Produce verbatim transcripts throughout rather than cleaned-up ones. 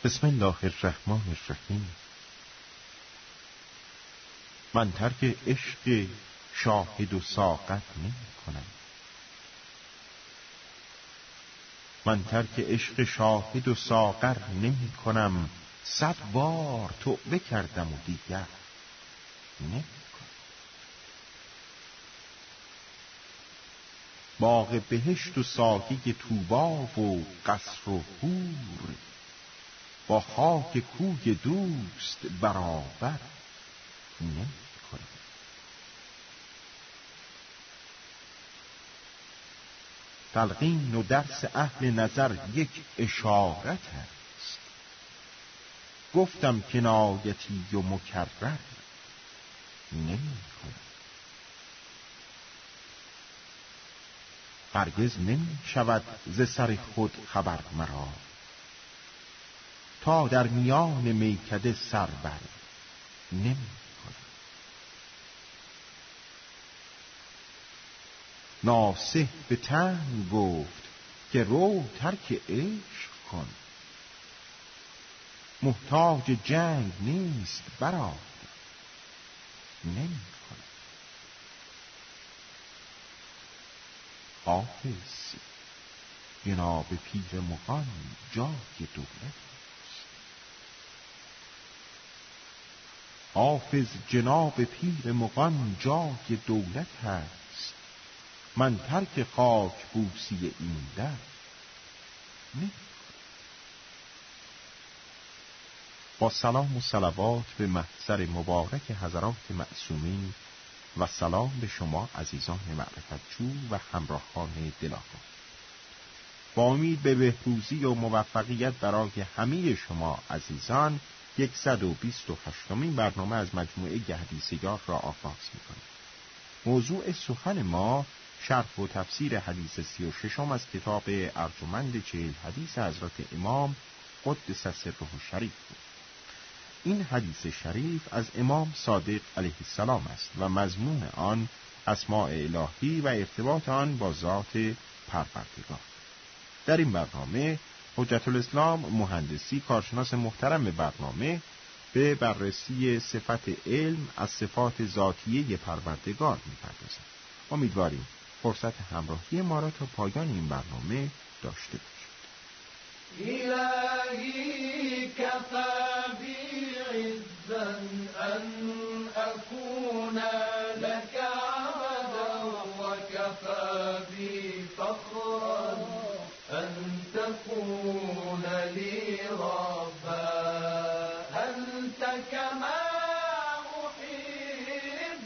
بسم الله الرحمن الرحیم. من ترک عشق شاهد و ساغر نمی کنم. من ترک عشق شاهد و ساغر نمی کنم. صد بار توبه کردم و دیگر نمی کنم. باغ بهشت و سایه طوبا و قصر و حور، با خاک کوی دوست برابر نمی کنم. تلقین و درس اهل نظر یک اشارت است. گفتم کنایتی و مکرر نمی کنم. هرگز نمی شود ز سر خود خبر مرا، تا در میان میکده سر بر نمی کنم. ناصح به تن گفت که رو ترک عشق کن. محتاج جنگ نیست برادر نمی کنم. حافظ جناب پیر مغان جای دولت. حافظ جناب پیر مغان جای دولت هست. من ترک خاک بوسی این در نمی کنم. با سلام و صلوات به محضر مبارک حضرات معصومین و سلام به شما عزیزان معرفتجو و همراهان دلاور. با امید به بهروزی و موفقیت برای همه شما عزیزان صد و بیست و هشتمین برنامه از مجموعه حدیثیار را آغاز می‌کنیم. موضوع سخن ما شرح و تفسیر حدیث سی و ششم از کتاب ارجمند چهل حدیث حضرت امام قدس سره الشریف بود. این حدیث شریف از امام صادق علیه السلام است و مضمون آن اسماء الهی و ارتباط آن با ذات پروردگار. در این برنامه حجت الاسلام مهندسی، کارشناس محترم برنامه، به بررسی صفت علم از صفات ذاتیه پروردگار می‌پردازد. امیدواریم فرصت همراهی ما را تا پایان این برنامه داشته باشید. الهی کفی بی عزا ان اکون لک عبدا و کفی بی فخرا ان تكون لي ربا أنت كما أحب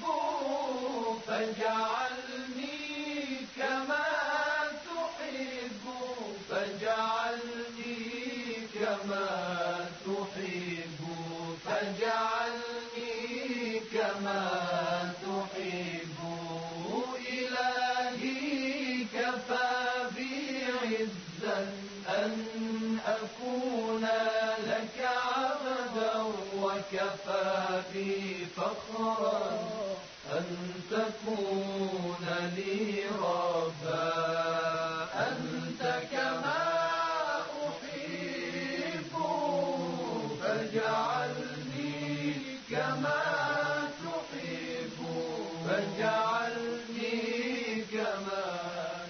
فاجعلني كما تحب فاجعلني كما تحب فاجعلني كما تحب إلهي كفى بي عزا أن أكون لك عبدا وكفى بي فخرا أن تكون لي ربا أنت كما أحب فاجعلني كما تحب فاجعلني كما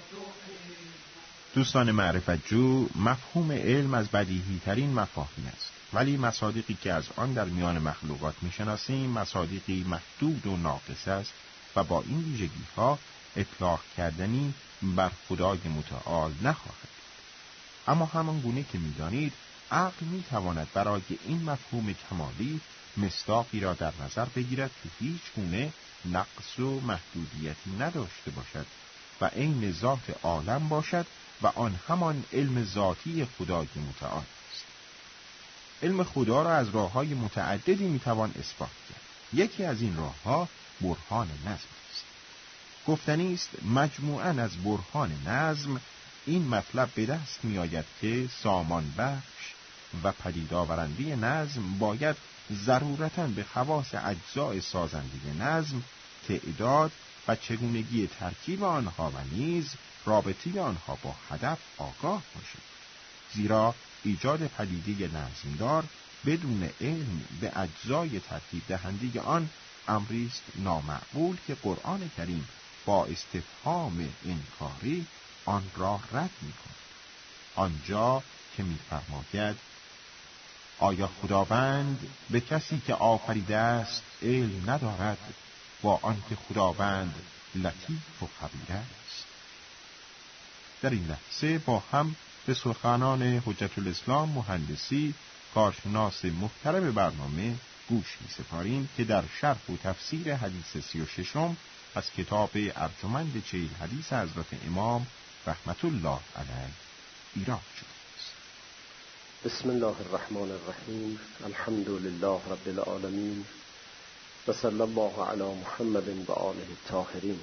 دوستان معرفتجو، مفهوم علم از بدیهی ترین مفاهیم است، ولی مصادیقی که از آن در میان مخلوقات میشناسیم مصادیقی محدود و ناقص است و با این ویژگی ها اطلاق کردنی بر خدای متعال نخواهد. اما همان گونه که میدانید عقل میتواند برای این مفهوم کمالی مصداقی را در نظر بگیرد که هیچ گونه نقص و محدودیتی نداشته باشد و عین ذات عالم باشد و آن همان علم ذاتی خدای متعال است. علم خدا را از راه‌های متعددی میتوان اثبات کرد. یکی از این راه‌ها برهان نظم است. گفتنی است مجموعاً از برهان نظم این مطلب به دست می‌آید که سامان بخش و پدید آورنده نظم باید ضرورتاً به خواص اجزای سازنده نظم، تعداد و چگونگی ترکیب آنها و نیز رابطه آنها با هدف آگاه باشد. زیرا ایجاد پدیده نظمدار بدون علم به اجزای ترتیب دهنده آن امری است نامعقول که قرآن کریم با استفهام انکاری آن را رد می‌کند. آنجا که می‌فرماید آیا خداوند به کسی که آفریده است علم ندارد با آنکه خداوند لطیف و خبیر است؟ در این لحظه با هم به سخنان حجت الاسلام مهندسی، کارشناس محترم برنامه، گوش می سپاریم که در شرح و تفسیر حدیث سی و ششم از کتاب ارجمند چهل حدیث حضرت امام رحمت الله علیه ایراد شده است. بسم الله الرحمن الرحیم. الحمد لله رب العالمین و صلی الله علی محمد و آله الطاهرین.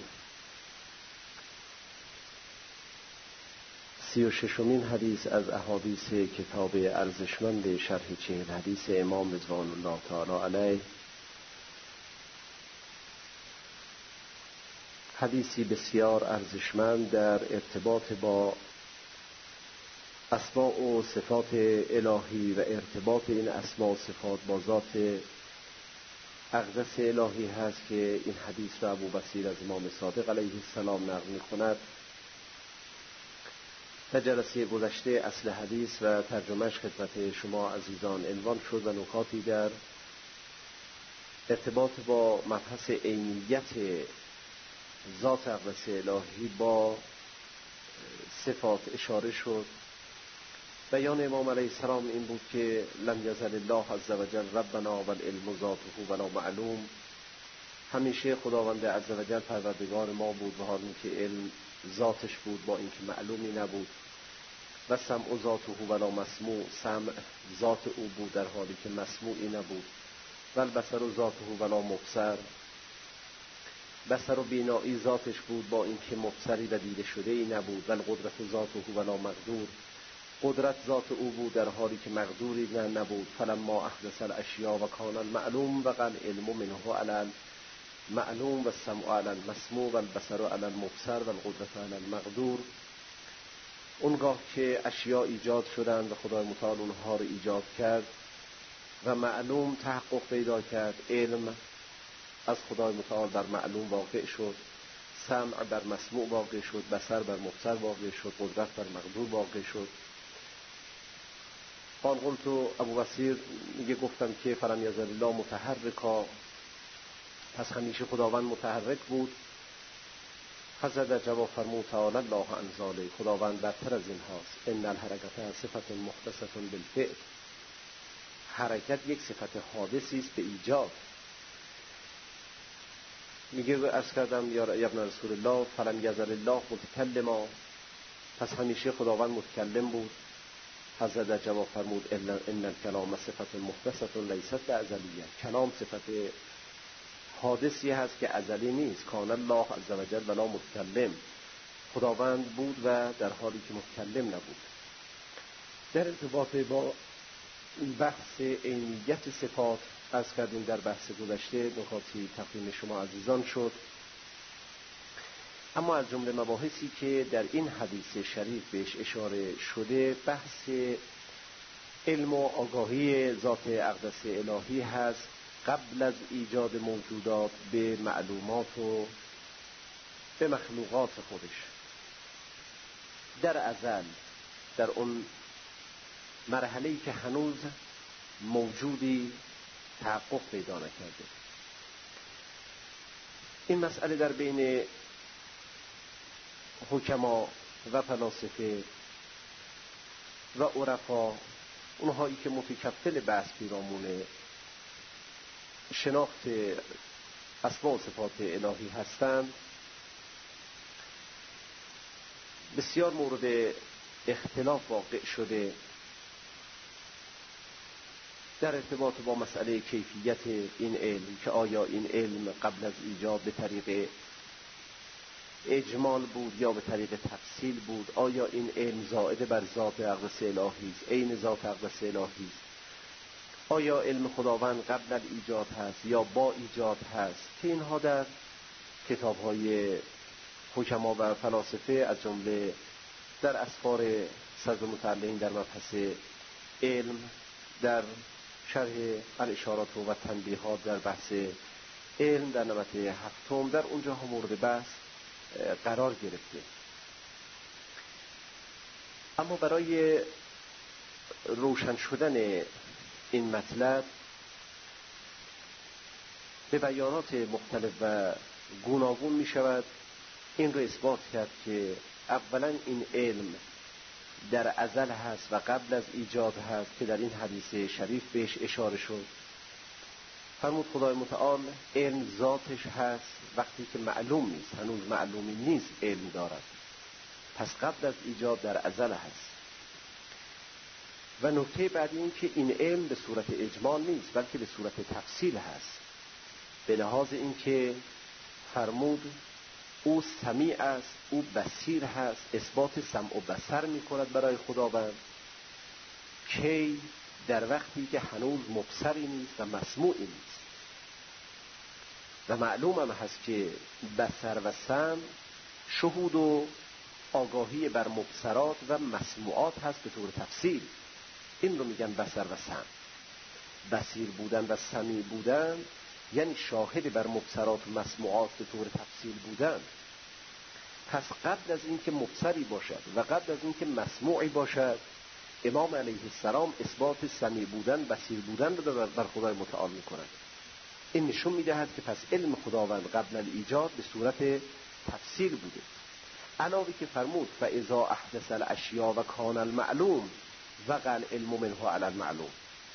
سی و ششمین حدیث از احادیث کتاب ارزشمند شرح چهل حدیث امام رضوان الله تعالی علیه. حدیثی بسیار ارزشمند در ارتباط با اسماء و صفات الهی و ارتباط این اسماء و صفات با ذات اقدس الهی هست که این حدیث را ابوبصیر از امام صادق علیه السلام نقل می‌کند. در جلسه گذشته اصل حدیث و ترجمهش خدمت شما عزیزان عنوان شد و نکاتی در ارتباط با مبحث عینیت ذات اقدس الهی با صفات اشاره شد. بیان امام علیه السلام این بود که لم یزل الله عز وجل ربنا والعلم ذاته ولا معلوم، همیشه خداوند عز وجل پروردگار ما بود و حالی که علم ذاتش بود با اینکه معلومی نبود. و سمع ذاته ولا مسموع، سمع ذات او بود در حالی که مسموعی نبود. و البصر ذاته ولا مبصر، بصر و بینایی ذاتش بود با اینکه مبصری و دیده شده ای نبود. و القدرت ذاته ولا مقدور، قدرت ذات او بود در حالی که مقدوری نه نبود. فلما احدث الاشیاء و کان المعلوم و قل علم منه علی المعلوم و السمع علی المسموع و البصر علی المبصر و القدرت علی المقدور. اونگاه که اشیاء ایجاد شدند و خدای متعال اونها رو ایجاد کرد و معلوم تحقق پیدا کرد، علم از خدای متعال بر معلوم واقع شد، سمع بر مسموع واقع شد، بصر بر مبصر واقع شد، قدرت بر مقدور واقع شد. قال قلت ابوبصیر میگه گفتم که فلم یزل الله متحرکا، پس همیشه خداوند متحرک بود. حضرت در جواب فرمود تعالی الله عن ذلک، خداوند برتر از این هاست. ان الحرکت صفت محدثه بالفعل، حرکت یک صفت حادثی است به ایجاد. میگه عرض کردم یا ابن رسول الله فلم یزل الله متکلما، پس همیشه خداوند متکلم بود. حضرت در جواب فرمود ان الکلام صفت محدثه لیست ازلیه، کلام صفت حادثی هست که ازلی نیست. کان الله عز وجل ولا متکلم، خداوند بود و در حالی که متکلم نبود. در ارتباط با بحث عینیت صفات از کردیم در بحث گذشته نکاتی تقدیم شما عزیزان شد، اما از جمله مباحثی که در این حدیث شریف بهش اشاره شده بحث علم و آگاهی ذات اقدس الهی هست قبل از ایجاد موجودات به معلومات و به مخلوقات خودش. در ازل، در اون مرحله‌ای که هنوز موجودی تحقق پیدا نکرده. این مسئله در بین حکما و فلاسفه و عرفا، اونهایی که متکفل بحث پیرامون شناخت اسماء و صفات الهی هستند، بسیار مورد اختلاف واقع شده در ارتباط با مسئله کیفیت این علم، که آیا این علم قبل از ایجاد به طریق اجمال بود یا به طریق تفصیل بود؟ آیا این علم زائد بر ذات اقدس الهی است، عین ذات اقدس الهی است؟ آیا علم خداوند قبل از ایجاد هست یا با ایجاد هست؟ که اینها در کتاب‌های حکما و فلاسفه از جمله در اسفار صدر متعلقین در مبحث علم در شرح الاشارات و تنبیهات در بحث علم در نمط هفتم در اونجاها مورد بحث قرار گرفته. اما برای روشن شدن این مطلب به بیانات مختلف و گوناگون می شود این رو اثبات کرد که اولا این علم در ازل هست و قبل از ایجاد هست که در این حدیث شریف بهش اشاره شد. فرمود خدای متعال علم ذاتش هست وقتی که معلوم نیست، هنوز معلومی نیست علم دارد، پس قبل از ایجاد در ازل هست. و نکته بعدی این که این علم به صورت اجمال نیست بلکه به صورت تفصیل هست، به لحاظ این که فرمود او سمیع است، او بصیر هست، اثبات سمع و بصر می کند برای خداوند. کی؟ در وقتی که هنوز مبصری نیست و مسموعی نیست. و معلوم هم هست که بصر و سمع شهود و آگاهی بر مبصرات و مسموعات هست به طور تفصیل. این رو میگن بصر و سمع. بصیر بودن و سمیع بودن یعنی شاهد بر مبصرات و مسموعات به طور تفصیل بودن. پس قبل از اینکه مبصری باشد و قبل از اینکه مسموعی باشد امام علیه السلام اثبات سمیع بودن، بصیر بودن رو بر خدای متعال می‌کند. این نشون می‌دهد که پس علم خداوند قبل الایجاد به صورت تفصیل بوده. علاوه که فرمود فاذا احدث الاشیاء و کان المعلوم وقع العلم منه علی المعلوم.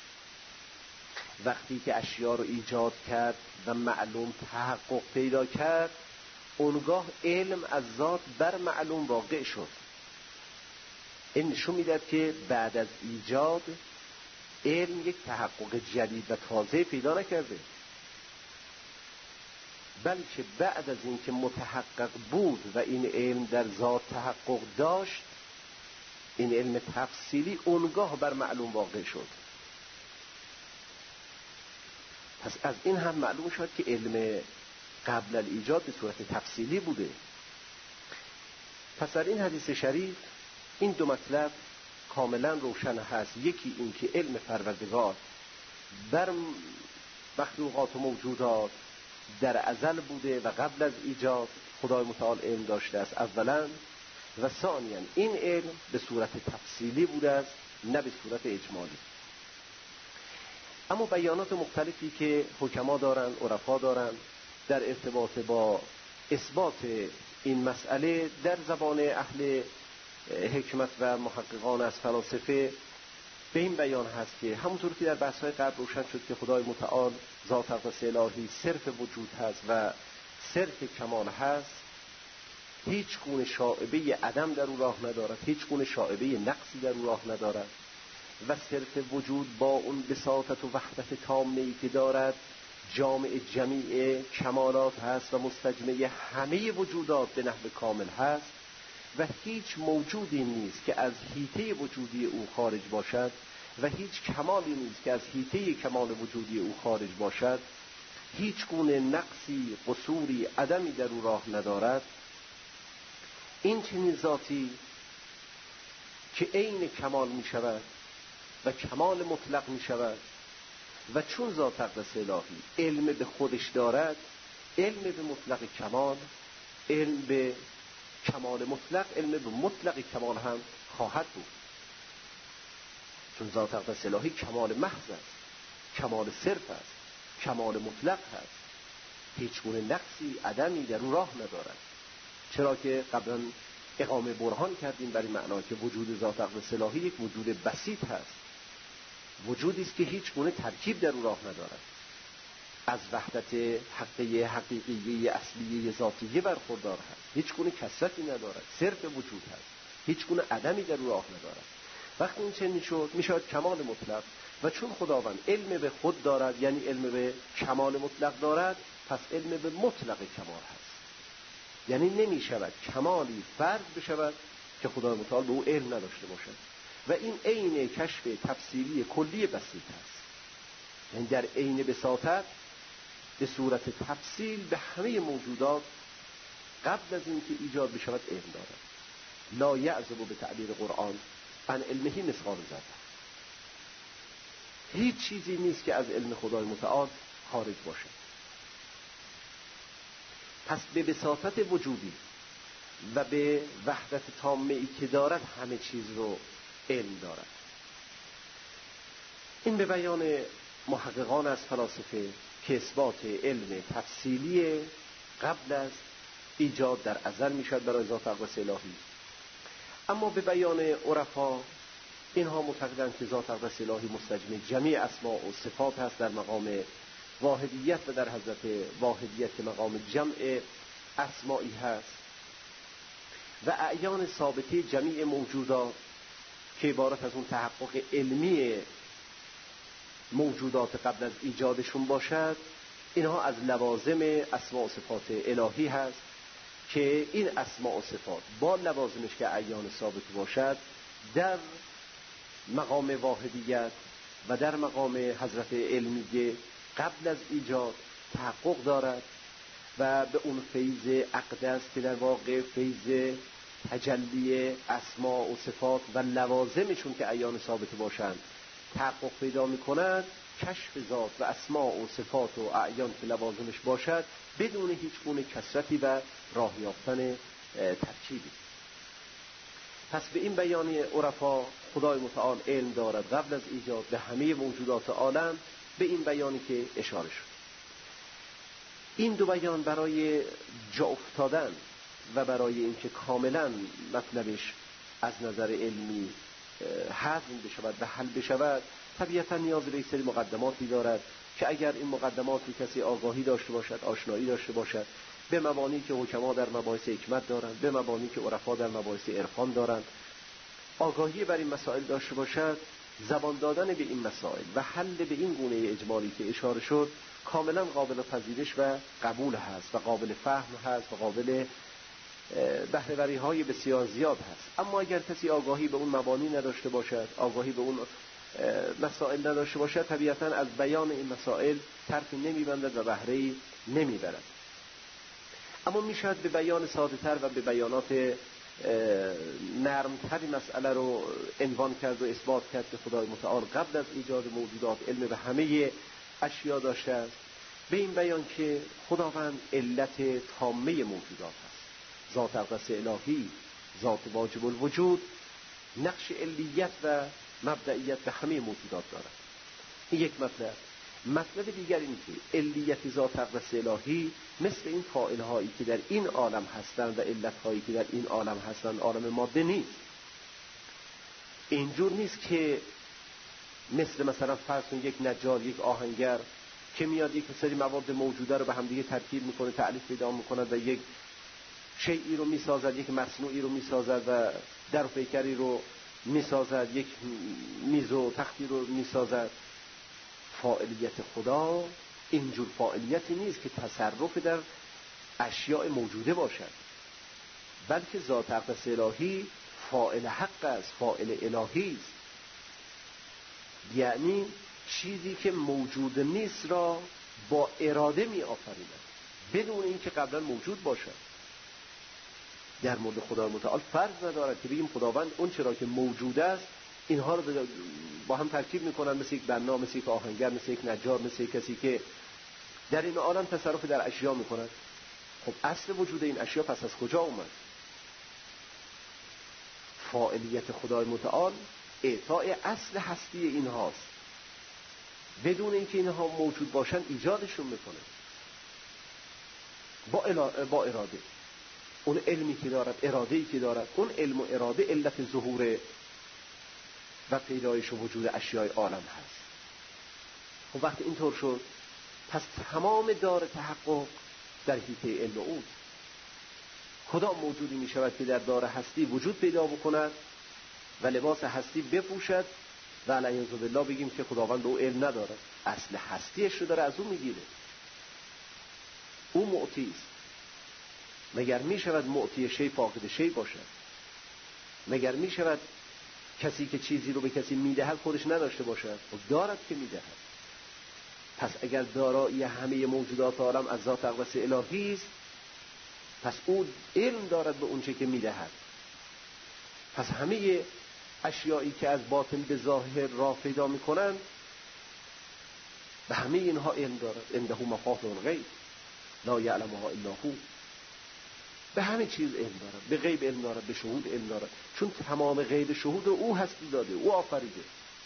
وقتی که اشیاء رو ایجاد کرد و معلوم تحقق پیدا کرد اونگاه علم از ذات بر معلوم واقع شد. این نشون میدهد که بعد از ایجاد علم یک تحقق جدید و تازه پیدا نکرده، بلکه بعد از اینکه متحقق بود و این علم در ذات تحقق داشت این علم تفصیلی اونگاه بر معلوم واقع شد. پس از این هم معلوم شد که علم قبل الایجاد به صورت تفصیلی بوده. پس در این حدیث شریف این دو مطلب کاملا روشن هست. یکی این که علم پروردگار بر مخلوقات و موجودات در ازل بوده و قبل از ایجاد خدای متعال علم داشته است اولا، و ثانیاً این علم به صورت تفصیلی بوده است نه به صورت اجمالی. اما بیانات مختلفی که حکما دارن، عرفا دارن در ارتباط با اثبات این مسئله در زبان اهل حکمت و محققان از فلاسفه به این بیان هست که همونطور که در بحث‌های قبل روشن شد که خدای متعال ذات اقدس الهی صرف وجود هست و صرف کمال هست، هیچ گونه شائبه عدم در او راه ندارد، هیچ گونه شائبه نقصی در او راه ندارد و صرف وجود با اون بساطت و وحدت تامه‌ای که دارد جامع جمیع کمالات هست و مستجمع همه وجودات به نحو کامل هست و هیچ موجودی نیست که از حیطه وجودی او خارج باشد و هیچ کمالی نیست که از حیطه کمال وجودی او خارج باشد. هیچ گونه نقصی، قصوری، عدمی در او راه ندارد. این چنین ذاتی که عین کمال می شود و کمال مطلق می شود و چون ذات اقدس الهی علم به خودش دارد، علم به مطلق کمال، علم به کمال مطلق، علم به مطلق کمال هم خواهد بود. چون ذات اقدس الهی کمال محض است، کمال صرف است، کمال مطلق هست، هیچ گونه نقصی، عدمی در او راه ندارد. چرا که قبلا اقامه برهان کردیم برای معنا که وجود ذات اقدس الهی یک وجود بسیط هست، وجودی است که هیچ گونه ترکیب در او راه ندارد، از وحدت حقیقی حقیقی اصلی ذاتیه برخوردار هست، هیچ گونه کثرتی ندارد، صرف وجود هست، هیچ گونه عدمی در او راه ندارد. وقتی این چنین شد میشود کمال مطلق و چون خداوند علم به خود دارد یعنی علم به کمال مطلق دارد، پس علم به مطلق کمال هست. یعنی نمی شود کمالی فرض بشود که خدای متعال به او علم نداشته باشد و این عین کشف تفصیلی کلی بسیط هست. یعنی در عین بساطت به صورت تفصیل به همه موجودات قبل از اینکه ایجاد بشود علم دارد. لا یعزب به تعبیر قرآن عن علمه مثقال ذره. هیچ چیزی نیست که از علم خدای متعال خارج باشه. پس به بساطت وجودی و به وحدت تامه‌ای که دارد همه چیز رو علم دارد. این به بیان محققان از فلاسفه که اثبات علم تفصیلی قبل از ایجاد در ازل میشد برای ذات اقدس الهی. اما به بیان عرفا اینها معتقدند که ذات اقدس الهی مستجمع جمیع اسماء و صفات هست در مقام واحدیت و در حضرت واحدیت مقام جمع اسمائی هست و اعیان ثابته جمیع موجودات که عبارت از اون تحقق علمی موجودات قبل از ایجادشون باشد، اینها از لوازم اسماء و صفات الهی هست که این اسماء و صفات با لوازمش که اعیان ثابت باشد در مقام واحدیت و در مقام حضرت علمی قبل از ایجاد تحقق دارد و به اون فیض اقدس که در واقع فیض تجلی اسماء و صفات و لوازمشون که اعیان ثابت باشند تحقق پیدا می کند، کشف ذات و اسماء و صفات و اعیان که لوازمش باشد بدون هیچ گونه کثرتی و راه یافتن ترکیبی. پس به این بیان عرفا خدای متعال علم دارد قبل از ایجاد به همه موجودات عالم، به این بیانی که اشاره شد. این دو بیان برای جا افتادن و برای اینکه کاملا مطلبش از نظر علمی هضم بشود و حل بشود طبیعتا نیاز به یک سری مقدماتی دارد که اگر این مقدماتی کسی آگاهی داشته باشد، آشنایی داشته باشد به مبانی که حکما در مباحث حکمت دارند، به مبانی که عرفا در مباحث عرفان دارند، آگاهی بر این مسائل داشته باشد، زبان دادن به این مسائل و حل به این گونه اجمالی که اشاره شد کاملا قابل پذیرش و قبول هست و قابل فهم هست و قابل بهره‌وری های بسیار زیاد هست. اما اگر کسی آگاهی به اون مبانی نداشته باشد، آگاهی به اون مسائل نداشته باشد، طبیعتا از بیان این مسائل طرفی نمیبندد و بهره‌ای نمیبرد. اما میشد به بیان ساده تر و به بیانات نرمتری مسئله رو عنوان کرد و اثبات کرد که خدای متعال قبل از ایجاد موجودات علم به همه اشیا داشته است، به این بیان که خداوند علت تامه موجودات است، ذات اقدس الهی، ذات واجب الوجود، نقش علیت و مبدئیت به همه موجودات دارد. این یک مطلب. مطلب دیگر این که علیت ذات اقدس الهی مثل این فاعل هایی که در این عالم هستند و علت هایی که در این عالم هستند عالم ماده نیست. اینجور نیست که مثل مثلا فرض کنید یک نجار، یک آهنگر که میاد یک سری مواد موجوده رو به هم دیگه ترکیب میکنه، تألیف پیدا میکنه و یک شیئی رو میسازد، یک مصنوعی رو میسازد و در پیکری رو میسازد، یک میز و تختی رو میسازد. فاعلیت خدا اینجور فاعلیتی نیست که تصرف در اشیاء موجوده باشد، بلکه ذات اقدس الهی فاعل حق است، فاعل الهی است. یعنی چیزی که موجود نیست را با اراده می آفریند بدون اینکه قبلا موجود باشد. در مورد خدای متعال فرض ندارد که بگیم خداوند اون چرا که موجود است اینها رو با هم ترکیب میکنن، مثل یک بنا، مثل یک آهنگر، مثل یک نجار، مثل یک کسی که در این عالم تصرف در اشیا میکنن. خب اصل وجود این اشیا پس از کجا اومد؟ فاعلیت خدای متعال اعطاء اصل هستی اینهاست، بدون اینکه اینها موجود باشن ایجادشون میکنه با, با اراده. اون علمی که دارد، اراده‌ای که دارد، اون علم و اراده علت ظهور و پیدایش و وجود اشیاء عالم هست. خب وقتی اینطور شد پس تمام دار تحقق در حیطه علم اوست. کدام موجودی می شود که در دار هستی وجود پیدا بکند و لباس هستی بپوشد و علیاذ بالله بگیم که خداوند او علم ندارد؟ اصل هستیش رو داره از اون میگیره. او معطی است. مگر می شود معطی شی فاقد شی باشد؟ مگر می شود کسی که چیزی رو به کسی میدهد خودش نداشته باشد؟ و دارد که میدهد. پس اگر دارایی همه موجودات عالم از ذات اقدس الهی است، پس او علم دارد به اونچه که میدهد. پس همه اشیایی که از باطن به ظاهر راه پیدا میکنند به همه اینها علم دارد. عنده مفاتیح الغیب لا یعلمها الا هو. به همه چیز علم دارد، به غیب علم دارد، به شهود علم دارد، چون تمام غیب شهود او هستی داده، او آفریده.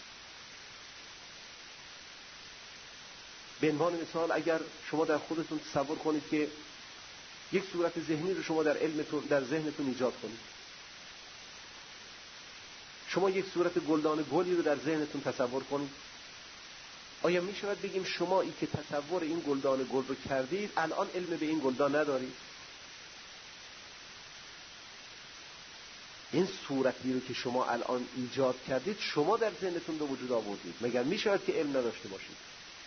به عنوان مثال اگر شما در خودتون تصور کنید که یک صورت ذهنی رو شما در علمتون در ذهنتون ایجاد کنید، شما یک صورت گلدان گلی رو در ذهنتون تصور کنید، آیا می شود بگیم شما ای که تصور این گلدان گل رو کردید الان علم به این گلدان ندارید؟ این صورتی رو که شما الان ایجاد کردید شما در ذهنتون به وجود آوردید، مگر می شود که علم نداشته باشید؟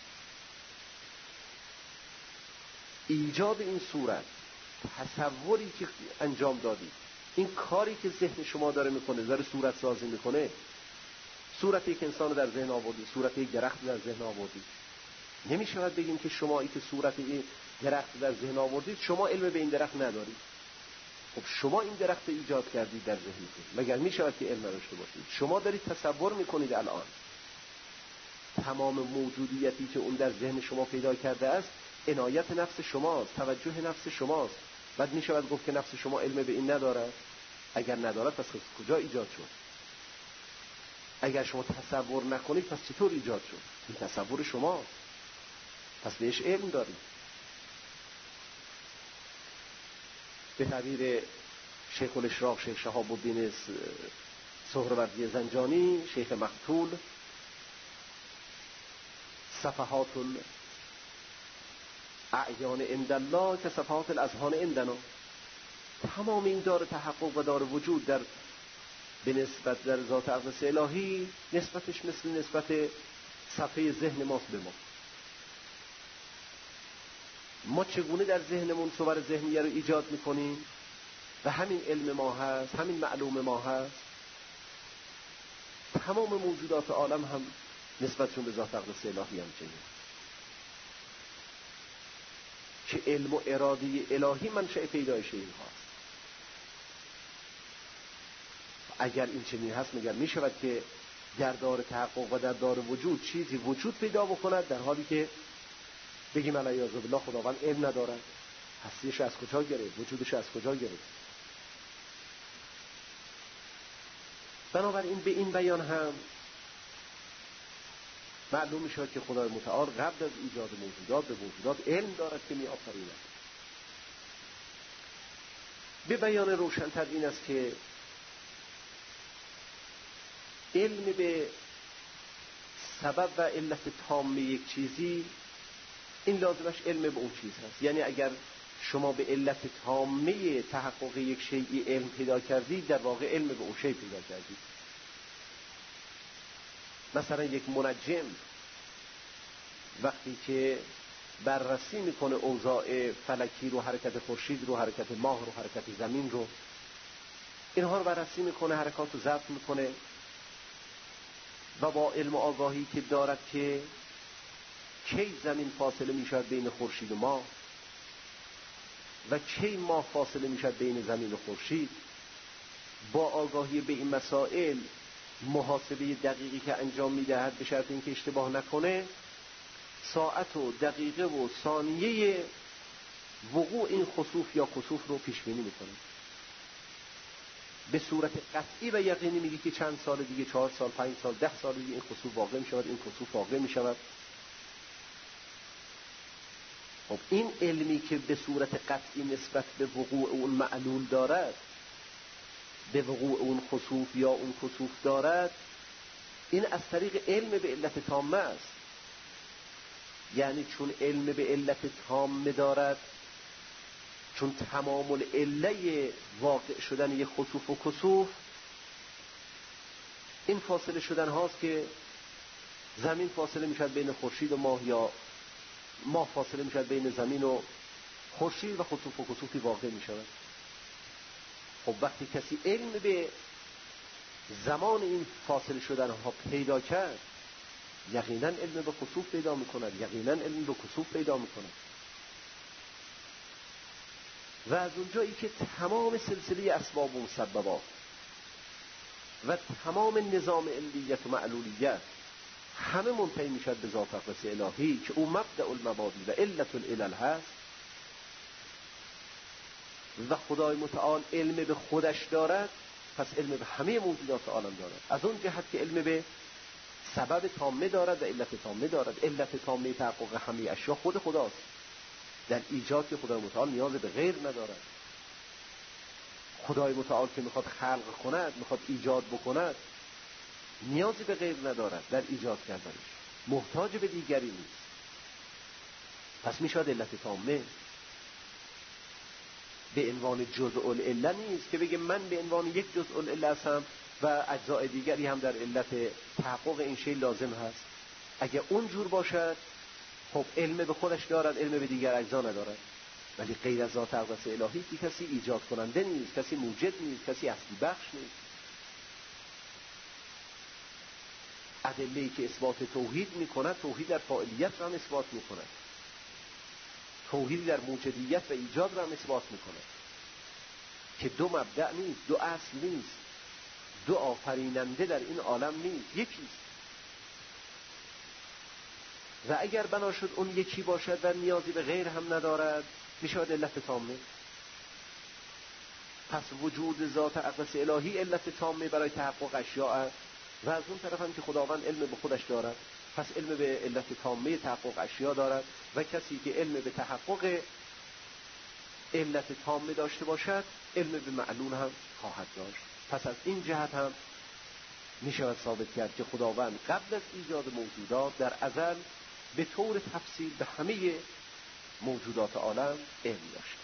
ایجاد این صورت، تصوری که انجام دادید، این کاری که ذهن شما داره میکنه، داره صورت سازی میکنه، صورت یک انسان رو در ذهن آوردید، صورت یک درخت در ذهن آوردید، نمی شود بگیم که شما ای که صورت این درخت در ذهن آوردید شما علم به این درخت ندارید. خب شما این درخت رو ایجاد کردید در ذهنتون، مگر می شود که علم نداشته باشید؟ شما دارید تصور میکنید الان تمام موجودیتی که اون در ذهن شما پیدا کرده است عنایت نفس شماست، توجه نفس شماست. بعد می شود گفت که نفس شما علم به این ندارد؟ اگر ندارد پس کجا ایجاد شد؟ اگر شما تصور نکنید پس چطور ایجاد شد؟ این تصور شماست، پس بهش علم دارید. به تعبیر شیخ الاشراق شیخ شهاب الدین سهروردی زنجانی، شیخ مقتول، صفحات الاعیان عند الله که صفحات الاذهان عندنا، تمام این دار تحقق و دار وجود در به نسبت در ذات اقدس الهی نسبتش مثل نسبت صفحه ذهن ماست به ما. ما چگونه در ذهنمون صور ذهنیه رو ایجاد میکنیم و همین علم ما هست، همین معلوم ما هست. تمام موجودات عالم هم نسبتشون به ذات اقدس الهی هم چنین که علم و اراده الهی منشأ پیدایش این هاست. اگر این چنین هست مگر می شود که در دار تحقق و در دار وجود چیزی وجود پیدا بکند در حالی که بگیم علیه بالله خداوند علم ندارد؟ هستیش از کجا گرفت؟ وجودش از کجا گرفت؟ بنابراین به این بیان هم معلوم می شود که خدای متعال قبل از ایجاد موجودات به موجودات علم دارد که می آفریند. به بیان روشن‌تر این است که علم به سبب و علت تام یک چیزی این لازمش علم به اون چیز هست. یعنی اگر شما به علت تامه تحقق یک شیئی علم پیدا کردید در واقع علم به اون شیء پیدا کردید. مثلا یک منجم وقتی که بررسی میکنه اوضاع فلکی رو، حرکت خورشید رو، حرکت ماه رو، حرکت زمین رو، اینها رو بررسی میکنه، حرکات رو ضبط میکنه و با علم و آگاهی که دارد که کی زمین فاصله میشد بین خورشید و ماه و کی ماه فاصله میشد بین زمین و خورشید، با آگاهی به این مسائل محاسبه دقیقی که انجام میدهد به شرط اینکه اشتباه نکنه، ساعت و دقیقه و ثانیه وقوع این خسوف یا کسوف رو پیش بینی میکنه. به صورت قطعی و یقینی میگه که چند سال دیگه، چهار سال، پنج سال، ده سال دیگه این خسوف واقع میشود، این کسوف واقع میشود. خب این علمی که به صورت قطعی نسبت به وقوع اون معلول دارد، به وقوع اون خسوف یا اون کسوف دارد، این از طریق علم به علت تامه است. یعنی چون علم به علت تامه دارد، چون تمام العله واقع شدن یک خسوف و کسوف این فاصله شدن هاست که زمین فاصله میشد بین خورشید و ماه یا ماه فاصله میشد بین زمین و خورشید و خسوف و کسوفی واقع میشود. خب وقتی کسی علم به زمان این فاصله شدن ها پیدا کرد، یقینا علم به خسوف پیدا میکند، یقینا علم به کسوف پیدا میکند. و از اونجایی که تمام سلسله اسباب و مسببات و تمام نظام علیت و معلولیت همه منتهی میشد به ذات اقدس الهی که او مبدأ المبادی و علت العلل هست و خدای متعال علم به خودش دارد، پس علم به همه موجودات عالم دارد. از اون جهت که علم به سبب تامه دارد و علت تامه دارد. علت تامه تحقق همه اشیا خود خداست. در ایجاد که خدای متعال نیاز به غیر ندارد. خدای متعال که میخواد خلق کند، میخواد ایجاد بکند، نیازی به غیر ندارد در ایجاد کردنش، محتاج به دیگری نیست. پس میشود علت تامه به عنوان جزء العله نیست که بگه من به عنوان یک جزء العله هستم و اجزای دیگری هم در علت تحقق این شی لازم هست. اگه اونجور باشد خب علم به خودش دارد، علم به دیگر اجزا ندارد. ولی غیر از ذات اقدس الهی که کسی ایجاد کننده نیست، کسی موجد نیست، کسی اصلی بخش نیست. ادله‌ای که اثبات توحید میکند، توحید در فاعلیت را هم اثبات میکند، توحید در موجودیت و ایجاد را هم اثبات میکند که دو مبدأ نیست، دو اصل نیست، دو آفریننده در این عالم نیست، یکیست. و اگر بنا شد اون یکی باشد و نیازی به غیر هم ندارد، میشود علت تامه. پس وجود ذات اقدس الهی علت تامه برای تحقق اشیاء است. و از اون طرف هم که خداوند علم به خودش دارد، پس علم به علت تامه تحقق اشیاء دارد و کسی که علم به تحقق علت تامه داشته باشد، علم به معلول هم خواهد داشت. پس از این جهت هم می شود ثابت کرد که خداوند قبل از ایجاد موجودات در ازل به طور تفصیل به همه موجودات عالم علم داشت.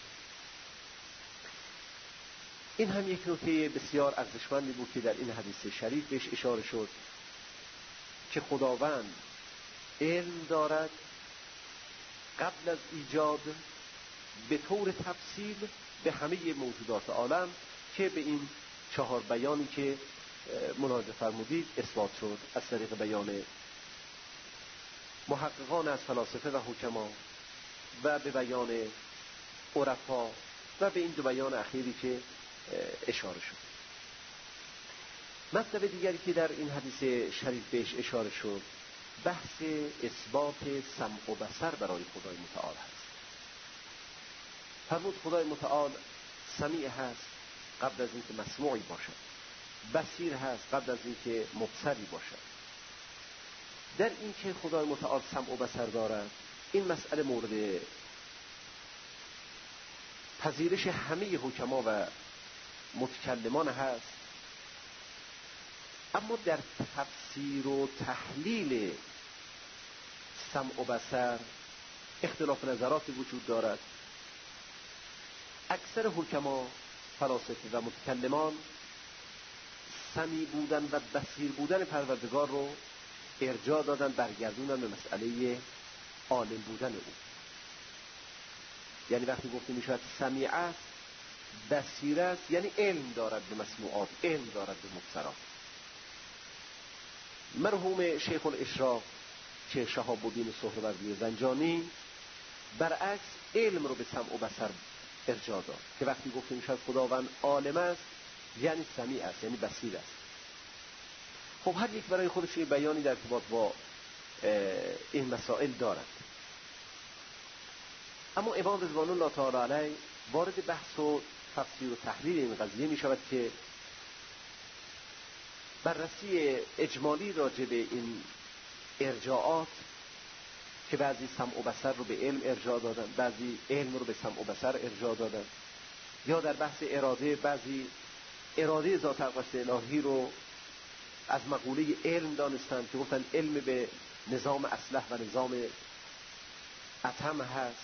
این هم یک نکته بسیار ارزشمندی بود که در این حدیث شریف بهش اشاره شد که خداوند علم دارد قبل از ایجاد به طور تفصیل به همه موجودات عالم که به این چهار بیانی که ملاحظه فرمودید اثبات شد از طریق بیان محققان از فلاسفه و حکما و به بیان عرفا و به این دو بیان اخیری که اشاره شد. مطلب دیگری که در این حدیث شریف بهش اشاره شد بحث اثبات سمع و بصر برای خدای متعال هست. فرمود خدای متعال سمیع هست قبل از اینکه مسموعی باشد، بصیر هست قبل از اینکه مبصری باشد. در این که خدای متعال سمع و بصر دارد، این مسئله مورد پذیرش همه حکما و متکلمان هست، اما در تفسیر و تحلیل سمع و بصر اختلاف نظراتی وجود دارد. اکثر حکما، فلاسفه و متکلمان سمیع بودن و بصیر بودن پروردگار رو ارجاع دادن، برگردوندن به مسئله عالم بودن او. یعنی وقتی گفته میشود سمیع است، بصیر است، یعنی علم دارد به مسموعات، علم دارد به مبصرات. مرحوم شیخ الاشراق که شهاب الدین سهروردی زنجانی برعکس علم رو به سمع و بصر ارجاع داد که وقتی گفته میشود خداوند عالم است یعنی سمیع است، یعنی بصیر است. خب هر یک برای خودش یه بیانی در ارتباط با این مسائل دارد. اما امام رضوان الله تعالی علیه وارد بحث و تفسیر و تحلیل این قضیه می شود که بررسی اجمالی راجع به این ارجاعات که بعضی سمع و بصر رو به علم ارجاع دادن، بعضی علم رو به سمع و بصر ارجاع دادن، یا در بحث اراده بعضی اراده ذات اقدس الهی رو از مقوله علم دانستن که گفتن علم به نظام اصلح و نظام اتم هست.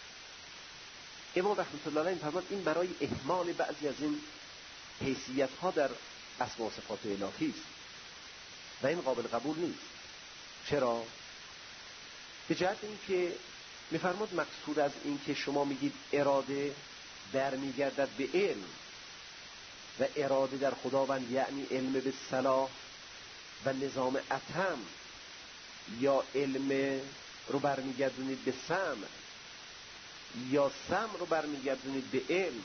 امام رحمت الله علیه فرمود این برای اهمال بعضی از این حیثیت ها در اسماء و صفات الهی است و این قابل قبول نیست. چرا؟ به جهت این که میفرمود مقصود از این که شما میگید اراده برمیگردد به علم و اراده در خداوند یعنی علم به صلاح و نظام اتم، یا علم رو برمیگردونید به سمع یا سمع رو برمیگردونید به علم.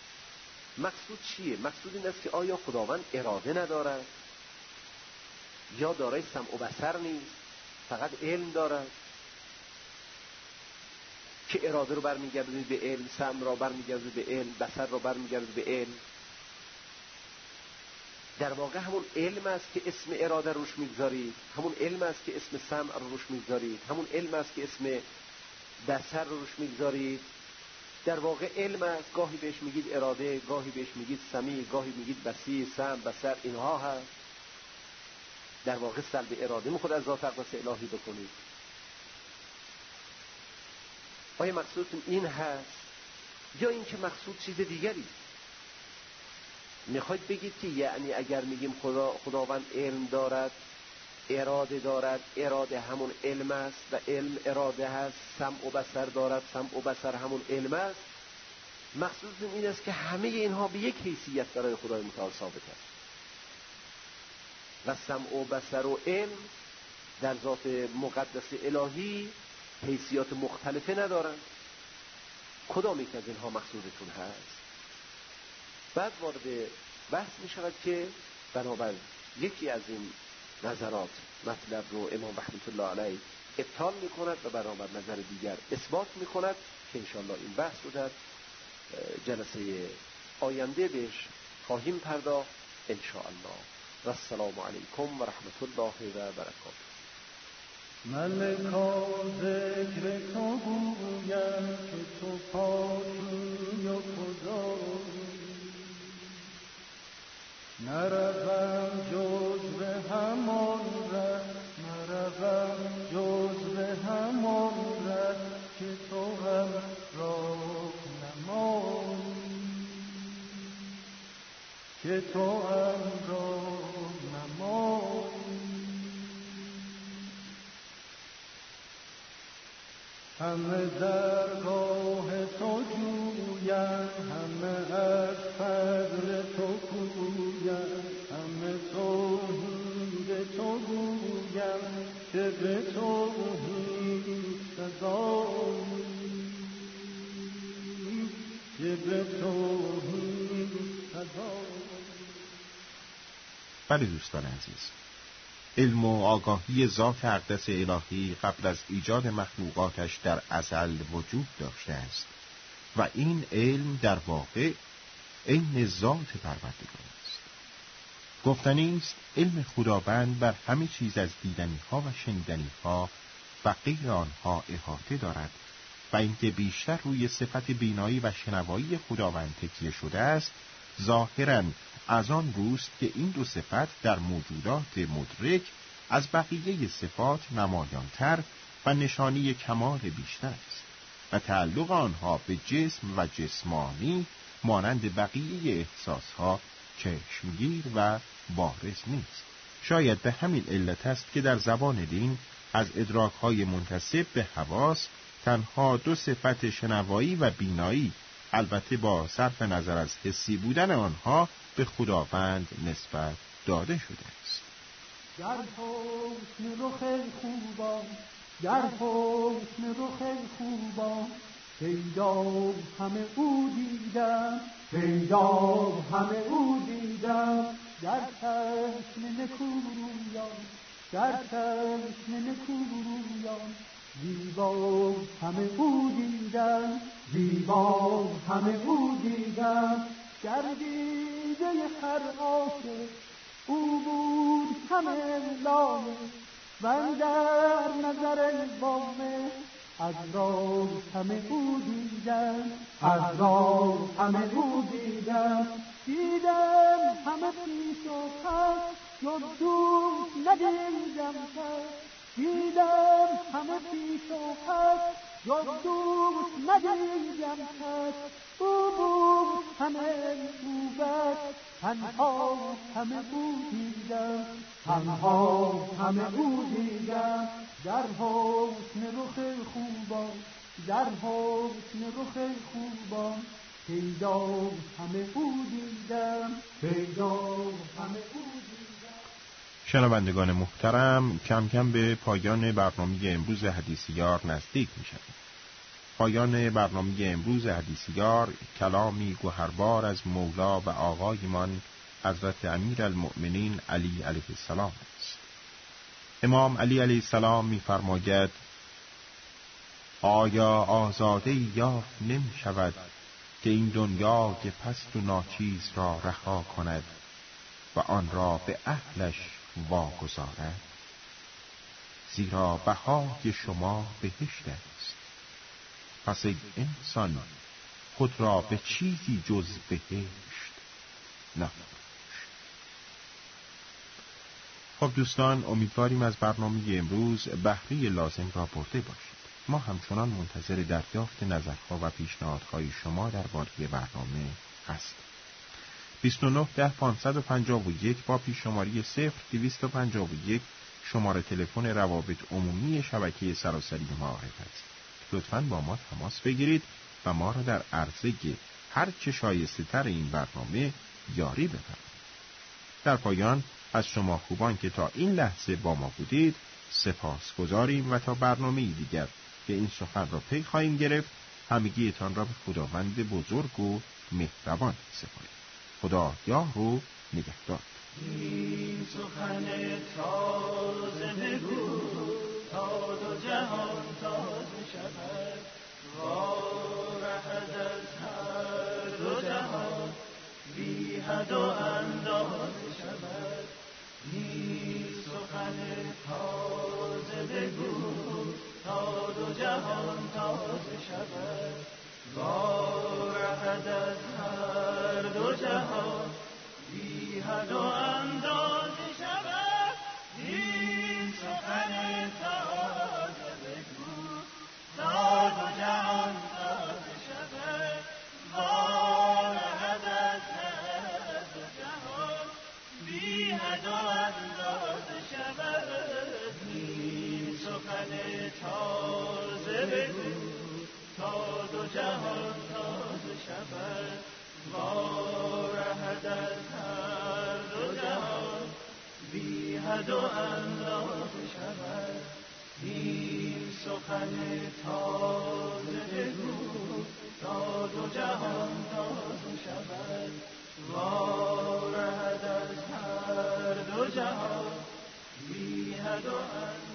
مقصود چیه؟ مقصود این است که آیا خداوند اراده ندارد یا دارای سمع و بصر نیست، فقط علم دارد که اراده رو برمیگردونید به علم، سمع را برمیگردونید به علم، بصر را برمیگردونید به علم. در واقع همون علم است که اسم اراده روش میگذارید، همون علم است که اسم سمع رو روش میگذارید، همون علم است که اسم بصر رو روش میگذارید. در واقع علم است، گاهی بهش میگید اراده، گاهی بهش میگید سمیع، گاهی میگید بصیر، سمع، بصر، اینها هست. در واقع سلب اراده میخواد از ذات اقدس الهی بکنید. آیا مقصودتون این هست یا این که مقصود چیز دیگری؟ میخواید بگید که یعنی اگر میگیم خدا خداوند علم دارد، اراده دارد، اراده همون علم است و علم اراده هست، سمع و بصر دارد، سمع و بصر همون علم است، مقصودتون این است که همه اینها به یک حیثیت برای خدای متعال ثابت است و سمع و بصر و علم در ذات مقدس الهی حیثیات مختلفه ندارند. کدام یک از اینها مقصودتون هست؟ بعد وارد بحث می شود که بنابر یکی از این نظرات مطلب رو امام رحمت الله علیه ابطال می کند و بنابر نظر دیگر اثبات می کند که انشاءالله این بحث رو در جلسه آینده بهش خواهیم پرداخت انشاءالله. و السلام علیکم و رحمت الله و برکاته. ملکا ذکر تو گویم که تو پاکی و خدایی، نروم جز به همان ره، نروم جز به همان ره که تو هم راه نمایی، که تو هم راه نمایی. همه درگاه تو جویم، همه از فضل تو گویم، همه توحید تو گویم که به توحید سزایی، که به توحید سزایی. بله دوستان عزیز، علم و آگاهی ذات اقدس الهی قبل از ایجاد مخلوقاتش در ازل وجود داشته است و این علم در واقع عین ذات پروردگار است. گفتنی است علم خداوند بر همه چیز از دیدنی ها و شنیدنی ها و غیر آنها احاطه دارد و اینکه بیشتر روی صفت بینایی و شنوایی خداوند تکیه شده است ظاهراً از آن روست که این دو صفت در موجودات مدرک از بقیه صفات نمایانتر و نشانی کمال بیشتر است و تعلق آنها به جسم و جسمانی مانند بقیه احساسها چشمگیر و بارز نیست. شاید به همین علت است که در زبان دین از ادراک‌های منتسب به حواس تنها دو صفت شنوایی و بینایی، البته با صرف نظر از حسی بودن آنها، به خداوند نسبت داده شده است. گر حسن رخ خوبان، گر حسن رخ خوبان، پیدا همه او دیدم، پیدا همه او دیدم. گر چشم نکورویان، گر چشم نکورویان، زیبا همه او دیدم، زیبا همه او دیدم. گر دیده هر عاشق او بود همه لایق، و در نظر وامه از راه همه او دیدم، از راه همه او دیدم. دیدم همه پیش و پس جز دوست ندیدم کس، دیدم همه پیش و پس جز دوست ندیدم کس. او بود همه خوبت، تنها همه او دیدم، تنها همه او دیدم. در حسن رخ خوبان، در حسن رخ خوبان، پیدا همه او دیدم، پیدا همه او دیدم. شنوندگان محترم، کم کم به پایان برنامه امروز حدیثیار نزدیک می شود. پایان برنامه امروز حدیثیار کلامی گوهربار از مولا و آقایمان حضرت امیرالمؤمنین علی علیه السلام است. امام علی علیه السلام می‌فرماید آیا آزاده یافت نمی شود که این دنیای پست و ناچیز را رها کند و آن را به اهلش واگذارد؟ زیرا بهای شما بهشت است. پس ای انسان خود را به چیزی جز بهشت نفروش. خب دوستان، امیدواریم از برنامه امروز بهره لازم را برده باشید. ما همچنان منتظر دریافت نظرها و پیشنهادهای شما درباره برنامه هستیم. بیست و نه ده پانصد و پنجاه و یک با پیش‌شماری صفر دویست و پنجاه و یک شماره تلفن روابط عمومی شبکه سراسری معارف است. لطفاً با ما تماس بگیرید و ما را در عرضه هر چه شایسته تر این برنامه یاری بفرمایید. در پایان از شما خوبان که تا این لحظه با ما بودید سپاس گذاریم و تا برنامه دیگر که این سخن را پی خواهیم گرفت، همگیتان را به خداوند بزرگ و مهربان سپاریم. خدا یار و نگهدار. این سخن تازه بگو تا دو جهان تازه شود، وارهد از هر دو جهان بی حد و اندازه شود. این سخن تازه بگو تا دو جهان تازه شود، وارهد از هر دو جهان بی حد و اندازه شود. این سخن تازه بگو تا دو جهان تازه شود، وارهد از هر دو جهان بی حد و اندازه شود. این سخن تازه بگو تا دو جهان تازه شود، وارهد از هر دو جهان بی حد و اندازه شود. این سخن تازه بگو تا دو جهان تازه شود، وارهد از هر دو جهان بی حد و اندازه